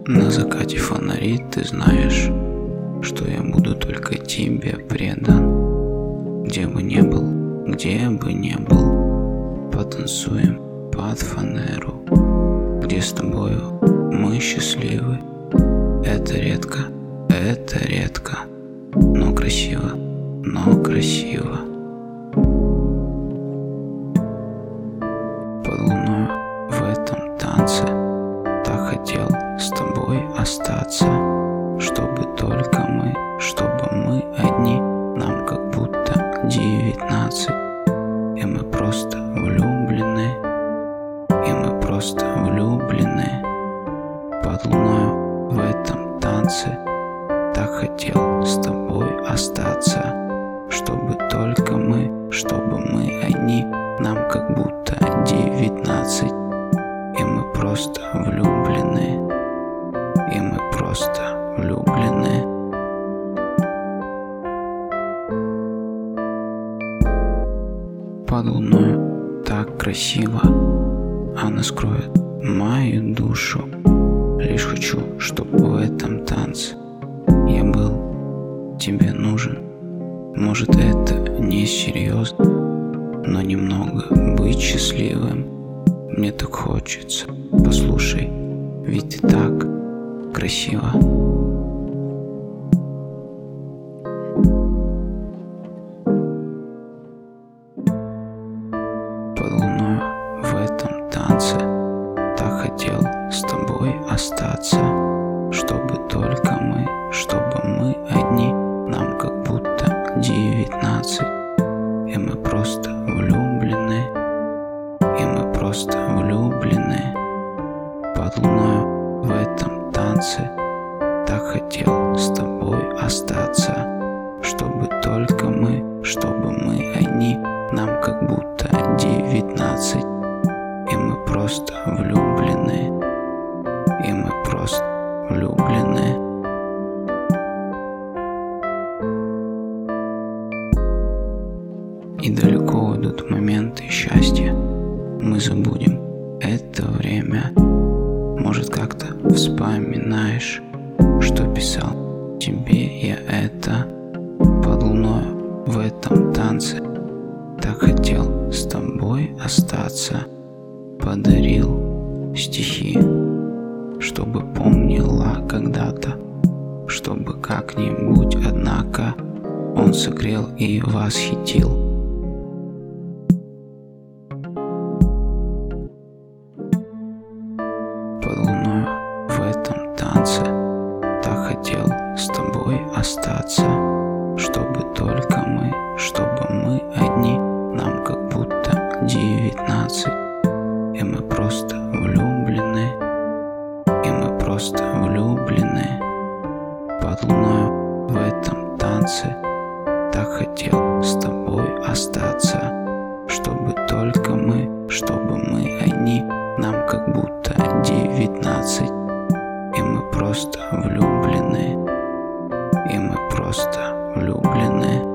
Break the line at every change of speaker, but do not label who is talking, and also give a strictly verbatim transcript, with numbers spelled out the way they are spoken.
На закате фонари ты знаешь, что я буду только тебе предан. Где бы не был, где бы не был, потанцуем под фанеру, где с тобою мы счастливы. Это редко, это редко, но красиво, но красиво. Под луною в этом танце так хотел с тобой остаться, чтобы только мы, чтобы мы одни, нам как будто девятнадцать, и мы просто влюблены, и мы просто влюблены. Под луною в этом танце так хотел с тобой остаться, чтобы только мы, чтобы мы одни, нам как будто девятнадцать, и мы просто влюблены, и мы просто влюблены. Под луною так красиво, она скроет мою душу. Лишь хочу, чтобы в этом танце я был тебе нужен. Может, это не серьезно, но немного быть счастливым мне так хочется. Послушай, ведь ты так красиво. Под луною в этом танце так хотел с тобой остаться, чтобы только мы, чтобы мы одни, нам как будто девятнадцать, и мы просто влюблены, и мы просто влюблены. Под луною в этом танце так хотел с тобой остаться, чтобы только мы, чтобы мы одни, нам как будто девятнадцать, и мы просто влюблены, и мы просто влюблены. И далеко уйдут моменты счастья, мы забудем это время. Может, как-то вспоминаешь, что писал тебе я это. Под луною в этом танце так хотел с тобой остаться, подарил стихи, чтобы помнила когда-то, чтобы как-нибудь, однако, он согрел и восхитил. Под луною в этом танце так хотел с тобой остаться, чтобы только мы, чтобы мы одни, нам как будто девятнадцать, и мы просто влюблены, и мы просто влюблены. Под луною в этом танце так хотел с тобой остаться, чтобы только мы, чтобы мы одни, нам как будто девятнадцать, и мы просто влюблены, и мы просто влюблены.